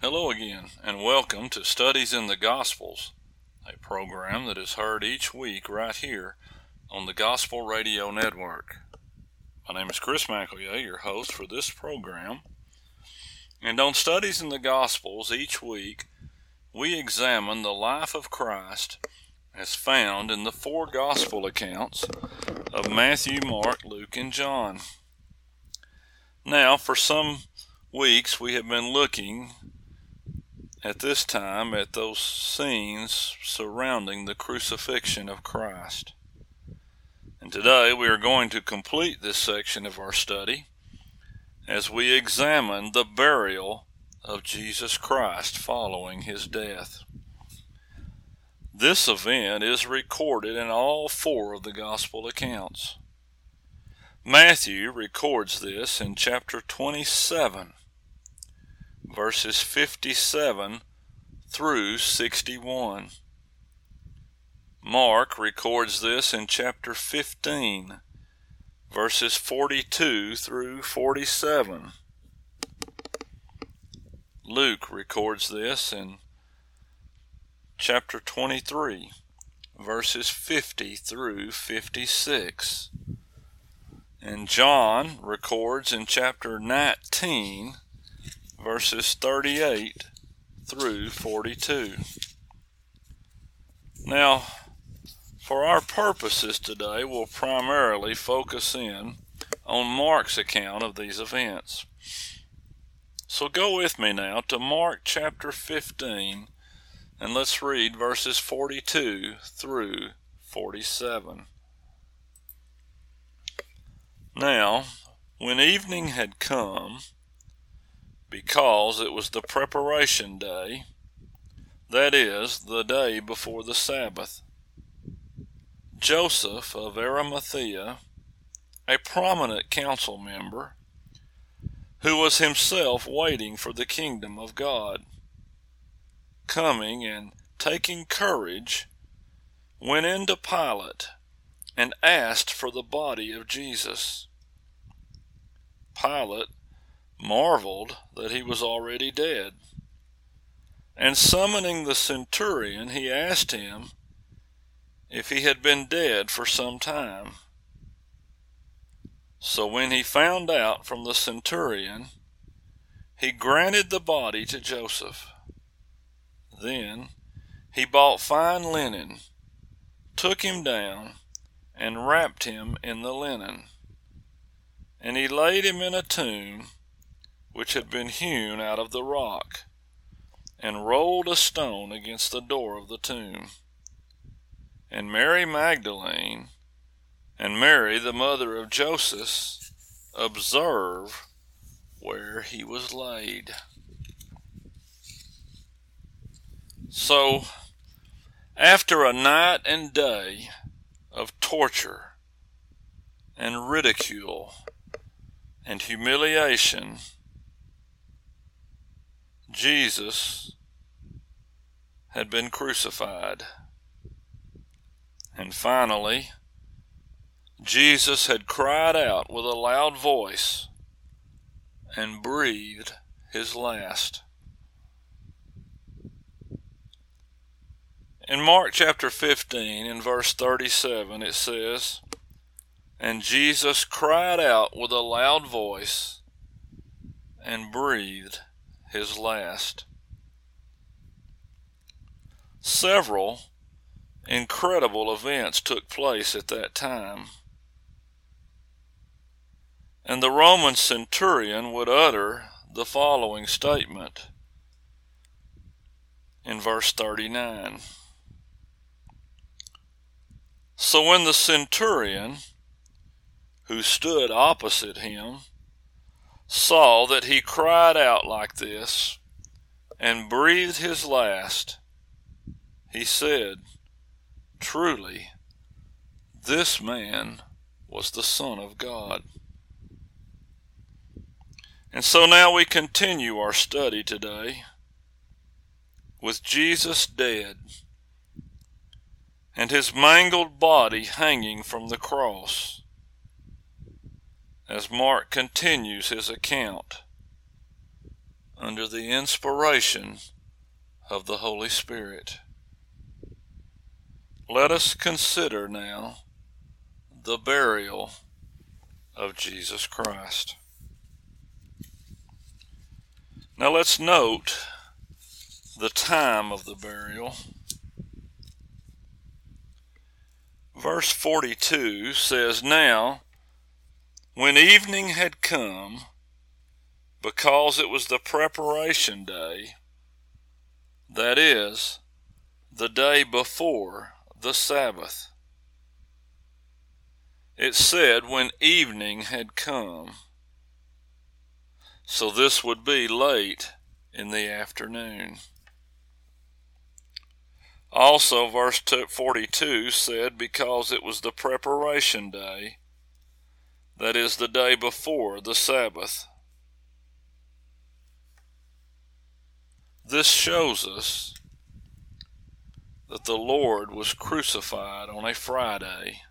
Hello again, and welcome to Studies in the Gospels, a program that is heard each week right here on the Gospel Radio Network. My name is Chris McElroy, your host for this program. And on Studies in the Gospels each week, we examine the life of Christ as found in the four Gospel accounts of Matthew, Mark, Luke, and John. Now, for some weeks, we have been looking at this time at those scenes surrounding the crucifixion of Christ. And today we are going to complete this section of our study as we examine the burial of Jesus Christ following his death. This event is recorded in all four of the Gospel accounts. Matthew records this in chapter 27, verses 57 through 61. Mark records this in chapter 15, verses 42 through 47. Luke records this in chapter 23, verses 50 through 56. And John records in chapter 19, verses 38 through 42. Now, for our purposes today, we'll primarily focus in on Mark's account of these events. So go with me now to Mark chapter 15, and let's read verses 42 through 47. Now, when evening had come, because it was the preparation day, that is, the day before the Sabbath, Joseph of Arimathea, a prominent council member, who was himself waiting for the kingdom of God, coming and taking courage, went into Pilate and asked for the body of Jesus. Pilate marveled that he was already dead, and summoning the centurion, he asked him if he had been dead for some time. So when he found out from the centurion, he granted the body to Joseph. Then he bought fine linen, took him down, and wrapped him in the linen. And he laid him in a tomb which had been hewn out of the rock, and rolled a stone against the door of the tomb. And Mary Magdalene and Mary, the mother of Joseph, observed where he was laid. So, after a night and day of torture and ridicule and humiliation, Jesus had been crucified. And finally, Jesus had cried out with a loud voice and breathed his last. In Mark chapter 15, in verse 37, it says, "And Jesus cried out with a loud voice and breathed his last." Several incredible events took place at that time, and the Roman centurion would utter the following statement in verse 39. So when the centurion, who stood opposite him, saw that he cried out like this and breathed his last, he said, "Truly, this man was the Son of God." And so now we continue our study today with Jesus dead and his mangled body hanging from the cross, as Mark continues his account under the inspiration of the Holy Spirit. Let us consider now the burial of Jesus Christ. Now let's note the time of the burial. Verse 42 says, "Now, when evening had come, because it was the preparation day, that is, the day before the Sabbath." It said when evening had come. So this would be late in the afternoon. Also, verse 42 said, because it was the preparation day, that is, the day before the Sabbath. This shows us that the Lord was crucified on a Friday.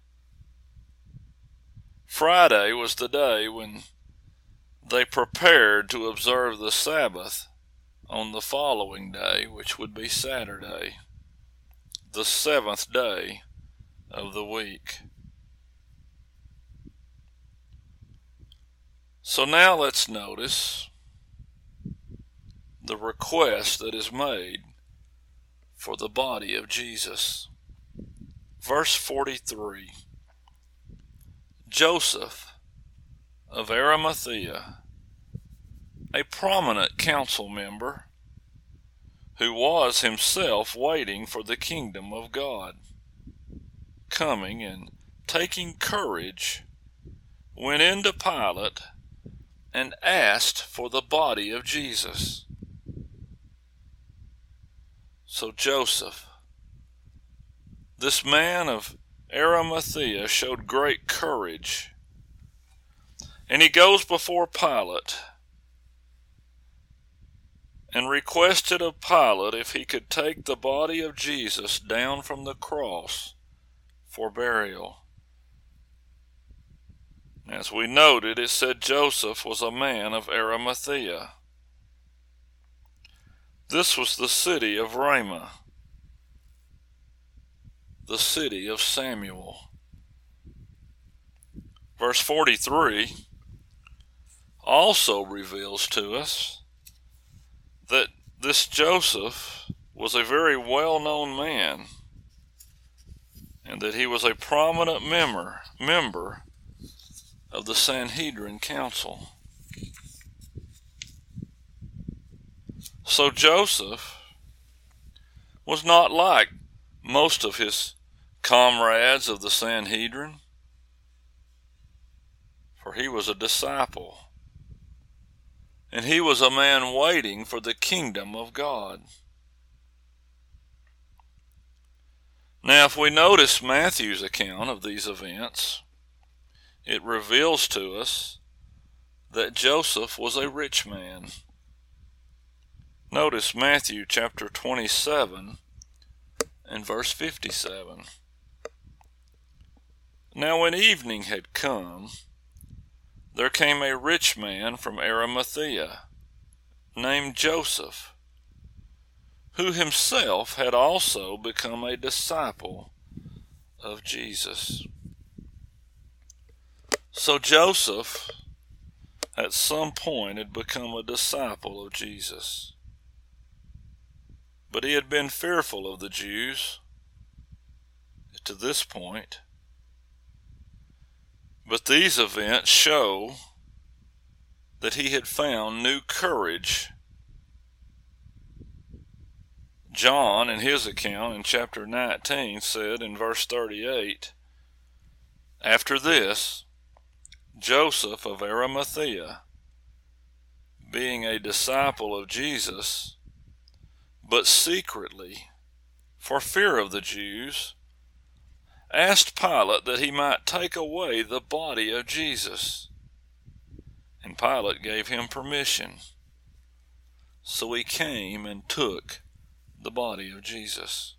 Friday was the day when they prepared to observe the Sabbath on the following day, which would be Saturday, the seventh day of the week. So now let's notice the request that is made for the body of Jesus. Verse 43, Joseph of Arimathea, a prominent council member, who was himself waiting for the kingdom of God, coming and taking courage, went into Pilate and asked for the body of Jesus. So Joseph, this man of Arimathea, showed great courage, and he goes before Pilate and requested of Pilate if he could take the body of Jesus down from the cross for burial. As we noted, it said Joseph was a man of Arimathea. This was the city of Ramah, the city of Samuel. Verse 43 also reveals to us that this Joseph was a very well-known man, and that he was a prominent member of the Sanhedrin Council. So Joseph was not like most of his comrades of the Sanhedrin, for he was a disciple, and he was a man waiting for the kingdom of God. Now, if we notice Matthew's account of these events, it reveals to us that Joseph was a rich man. Notice Matthew chapter 27 and verse 57. Now when evening had come, there came a rich man from Arimathea, named Joseph, who himself had also become a disciple of Jesus. So Joseph, at some point, had become a disciple of Jesus. But he had been fearful of the Jews to this point. But these events show that he had found new courage. John, in his account in chapter 19, said in verse 38, "After this, Joseph of Arimathea, being a disciple of Jesus, but secretly, for fear of the Jews, asked Pilate that he might take away the body of Jesus. And Pilate gave him permission. So he came and took the body of Jesus."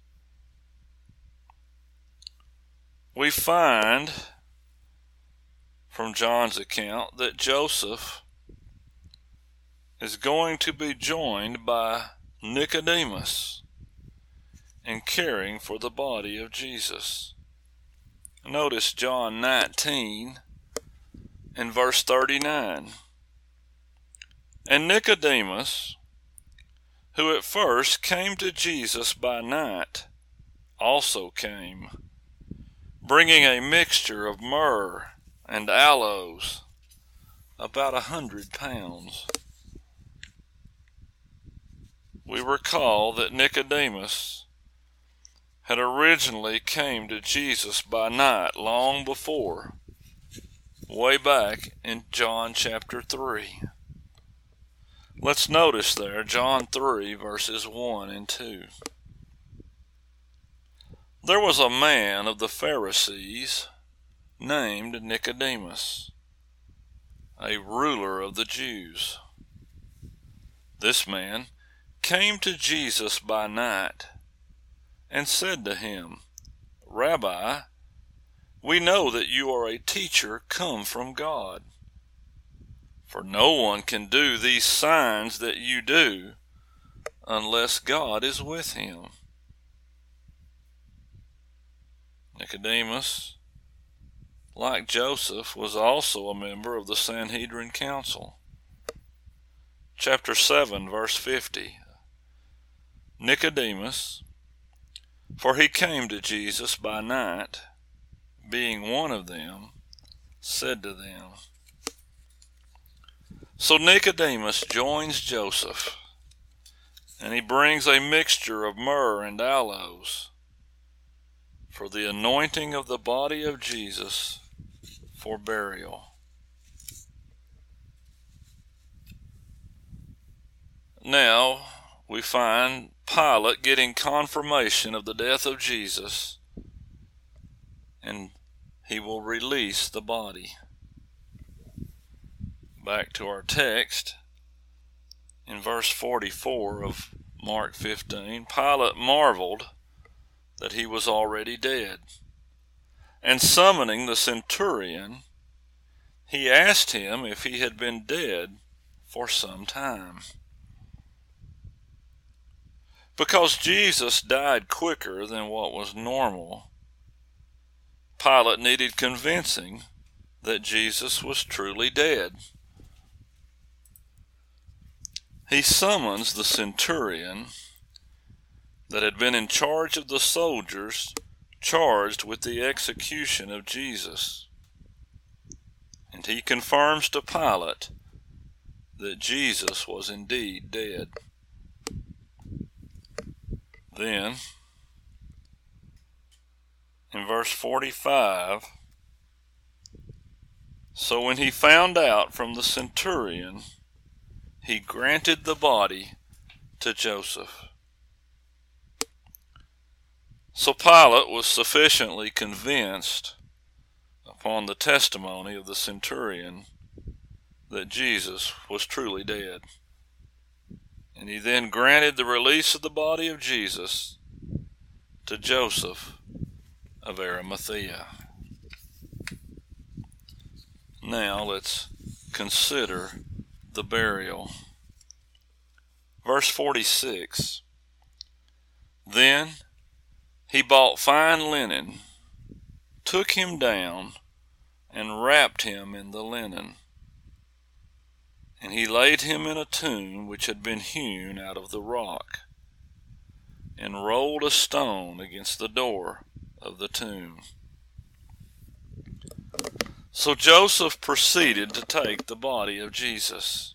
We find from John's account that Joseph is going to be joined by Nicodemus in caring for the body of Jesus. Notice John 19 and verse 39. And Nicodemus, who at first came to Jesus by night, also came, bringing a mixture of myrrh and aloes, about 100 pounds. We recall that Nicodemus had originally came to Jesus by night long before, way back in John chapter 3. Let's notice there, John 3, verses 1 and 2. There was a man of the Pharisees named Nicodemus, a ruler of the Jews. This man came to Jesus by night and said to him, Rabbi, we know that you are a teacher come from God. For no one can do these signs that you do unless God is with him. Nicodemus, like Joseph, was also a member of the Sanhedrin Council. Chapter 7, verse 50. Nicodemus, for he came to Jesus by night, being one of them, said to them. So Nicodemus joins Joseph, and he brings a mixture of myrrh and aloes for the anointing of the body of Jesus for burial. Now we find Pilate getting confirmation of the death of Jesus, and he will release the body. Back to our text, in verse 44 of Mark 15, Pilate marveled that he was already dead, and summoning the centurion, he asked him if he had been dead for some time. Because Jesus died quicker than what was normal, Pilate needed convincing that Jesus was truly dead. He summons the centurion that had been in charge of the soldiers charged with the execution of Jesus, and he confirms to Pilate that Jesus was indeed dead. Then, in verse 45, so when he found out from the centurion, he granted the body to Joseph. So Pilate was sufficiently convinced upon the testimony of the centurion that Jesus was truly dead. And he then granted the release of the body of Jesus to Joseph of Arimathea. Now let's consider the burial. Verse 46. Then he bought fine linen, took him down, and wrapped him in the linen. And he laid him in a tomb which had been hewn out of the rock, and rolled a stone against the door of the tomb. So Joseph proceeded to take the body of Jesus.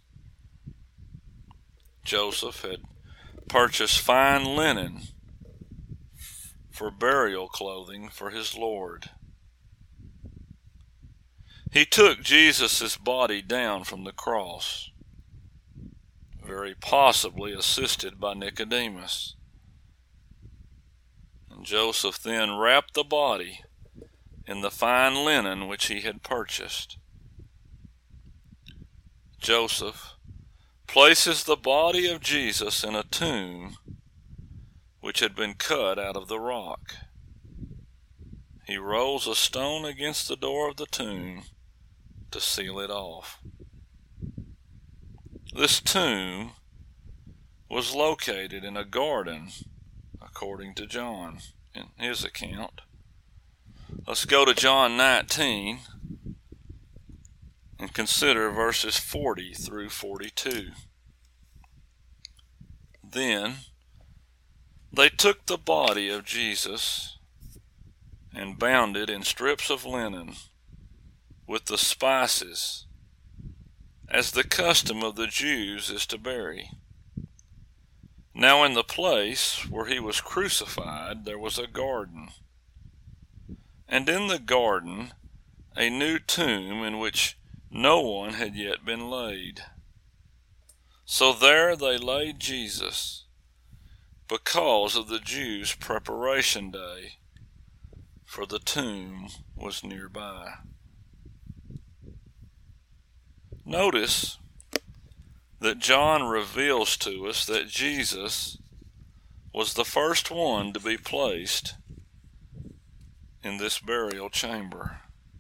Joseph had purchased fine linen for burial clothing for his Lord. He took Jesus' body down from the cross, very possibly assisted by Nicodemus. And Joseph then wrapped the body in the fine linen which he had purchased. Joseph places the body of Jesus in a tomb which had been cut out of the rock. He rolls a stone against the door of the tomb to seal it off. This tomb was located in a garden, according to John in his account. Let's go to John 19 and consider verses 40 through 42. Then they took the body of Jesus and bound it in strips of linen with the spices, as the custom of the Jews is to bury. Now in the place where he was crucified there was a garden, and in the garden a new tomb in which no one had yet been laid. So there they laid Jesus, because of the Jews' preparation day, for the tomb was nearby. Notice that John reveals to us that Jesus was the first one to be placed in this burial chamber.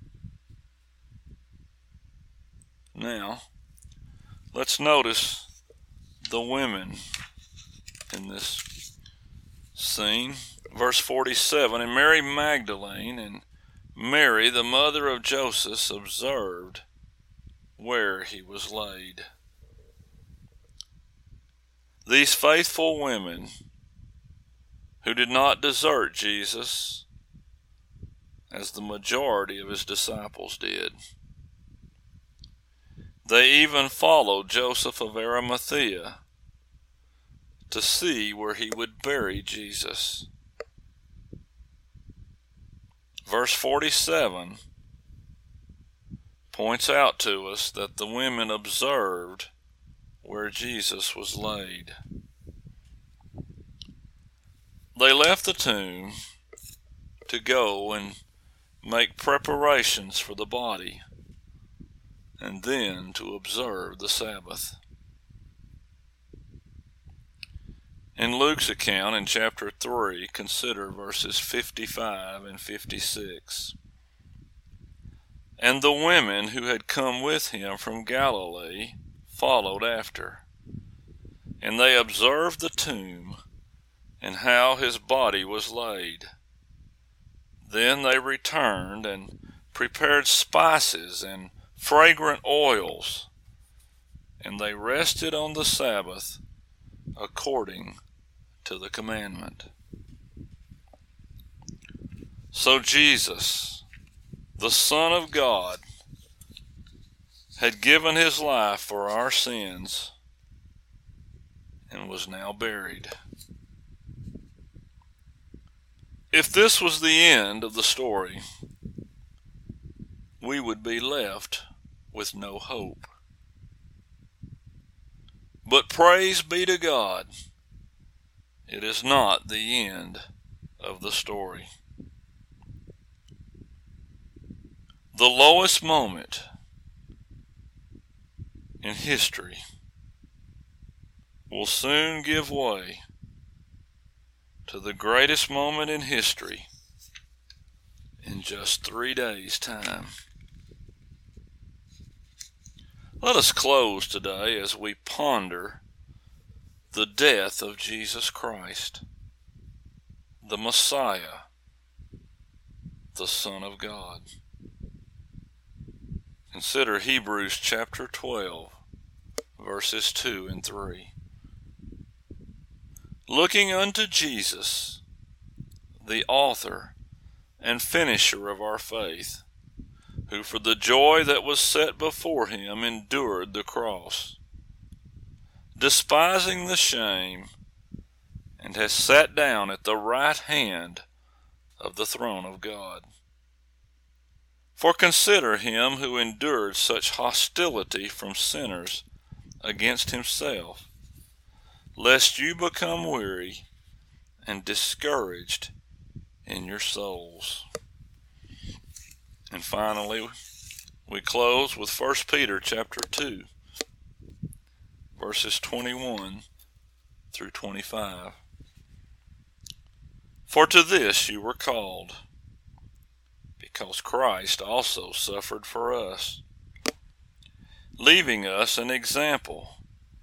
Now, let's notice the women in this scene. Verse 47, and Mary Magdalene and Mary, the mother of Joseph, observed where he was laid. These faithful women who did not desert Jesus as the majority of his disciples did. They even followed Joseph of Arimathea to see where he would bury Jesus. Verse 47 points out to us that the women observed where Jesus was laid. They left the tomb to go and make preparations for the body, and then to observe the Sabbath. In Luke's account in chapter 3, consider verses 55 and 56. And the women who had come with him from Galilee followed after, and they observed the tomb and how his body was laid. Then they returned and prepared spices and fragrant oils, and they rested on the Sabbath according to the commandment. So Jesus, the Son of God, had given his life for our sins and was now buried. If this was the end of the story, we would be left with no hope. But praise be to God, it is not the end of the story. The lowest moment in history will soon give way to the greatest moment in history in just 3 days' time. Let us close today as we ponder the death of Jesus Christ, the Messiah, the Son of God. Consider Hebrews chapter 12, verses 2 and 3. Looking unto Jesus, the author and finisher of our faith, who for the joy that was set before him endured the cross, despising the shame, and has sat down at the right hand of the throne of God. For consider him who endured such hostility from sinners against himself, lest you become weary and discouraged in your souls. And finally, we close with 1 Peter chapter 2, verses 21 through 25. For to this you were called, because Christ also suffered for us, leaving us an example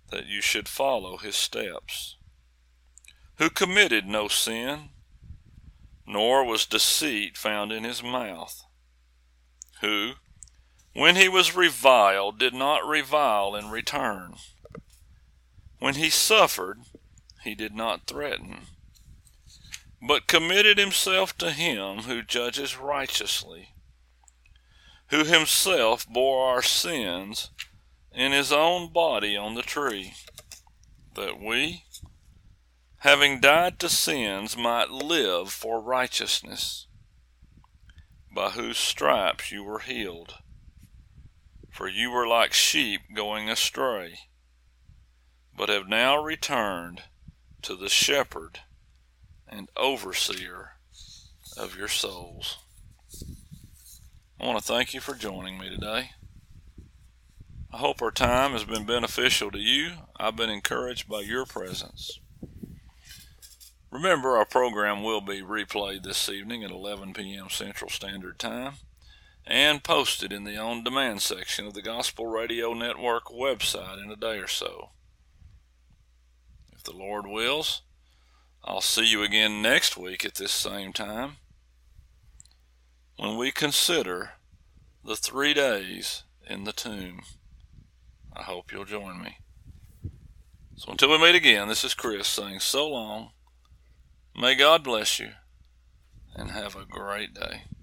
that you should follow his steps, who committed no sin, nor was deceit found in his mouth, who, when he was reviled, did not revile in return. When he suffered, he did not threaten, but committed himself to him who judges righteously, who himself bore our sins in his own body on the tree, that we, having died to sins, might live for righteousness, by whose stripes you were healed. For you were like sheep going astray, but have now returned to the shepherd and overseer of your souls. I want to thank you for joining me today. I hope our time has been beneficial to you. I've been encouraged by your presence. Remember, our program will be replayed this evening at 11 p.m. Central Standard Time and posted in the on-demand section of the Gospel Radio Network website in a day or so. If the Lord wills, I'll see you again next week at this same time when we consider the 3 days in the tomb. I hope you'll join me. So until we meet again, this is Chris saying so long. May God bless you and have a great day.